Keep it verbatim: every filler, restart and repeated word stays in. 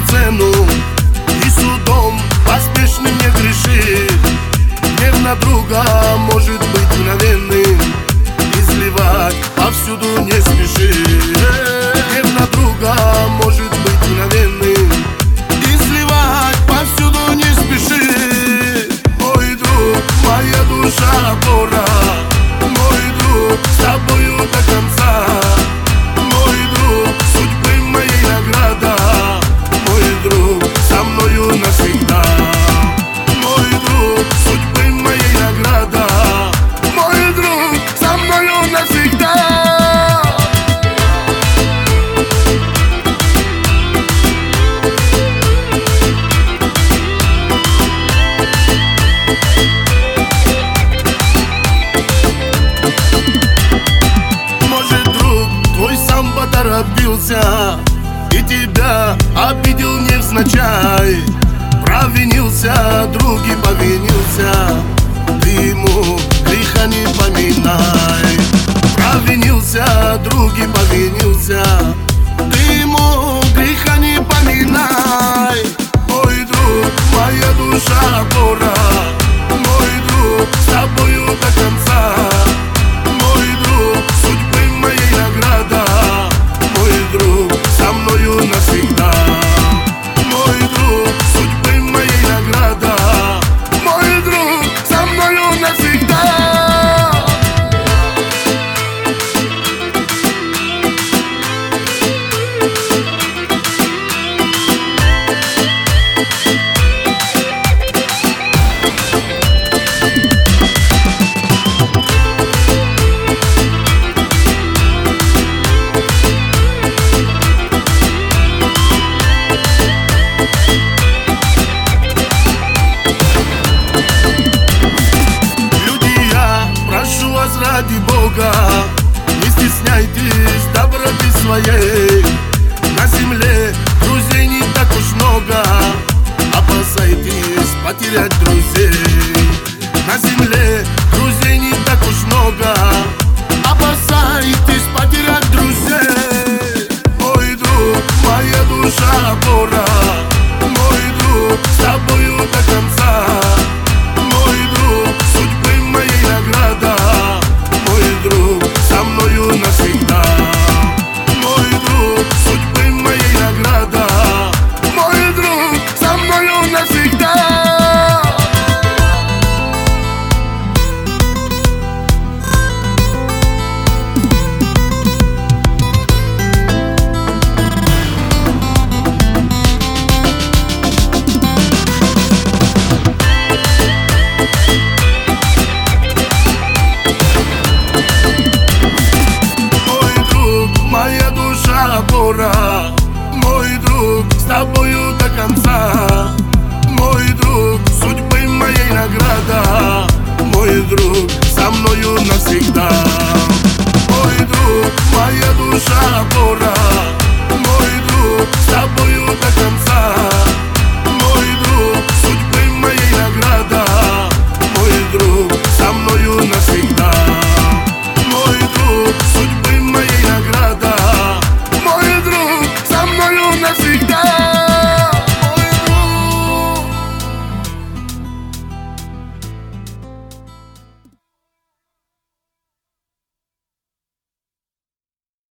цену, и судом поспешным не грешит. Гнев на друга может быть мгновенным, изливать повсюду не спешит. Гнев на друга может быть мгновенным, изливать повсюду не спешит. Мой друг, моя душа опора, мой друг, с тобою до конца. Мой друг, судьбы моей награда, мой друг, со мною навсегда. Мой друг, судьбы моей награда, мой друг, со мною навсегда. Поторопился и тебя обидел невзначай. Провинился, друг и повинился, ты ему греха не поминай. Провинился, друг и повинился, ты ему греха не поминай. Мой друг, моя душа опора, мой друг, с тобою до конца. Мой друг, судьбы моей награда, мой друг, со мною навсегда. Мой друг, судьбы моей награда, мой друг, со мною навсегда. Ради Бога, не стесняйтесь доброты своей. На земле друзей не так уж много, опасайтесь потерять друзей. На земле друзей не так уж много, опасайтесь потерять друзей. Мой друг, моя душа опора, мой друг, с тобою до конца. Мой друг, судьбы моей награда, мой друг, со мною навсегда. Мой друг, судьбы моей награда, мой друг, со мною навсегда. Опора, мой друг, с тобою до конца. Мой друг, судьбы моей награда, мой друг, со мною навсегда.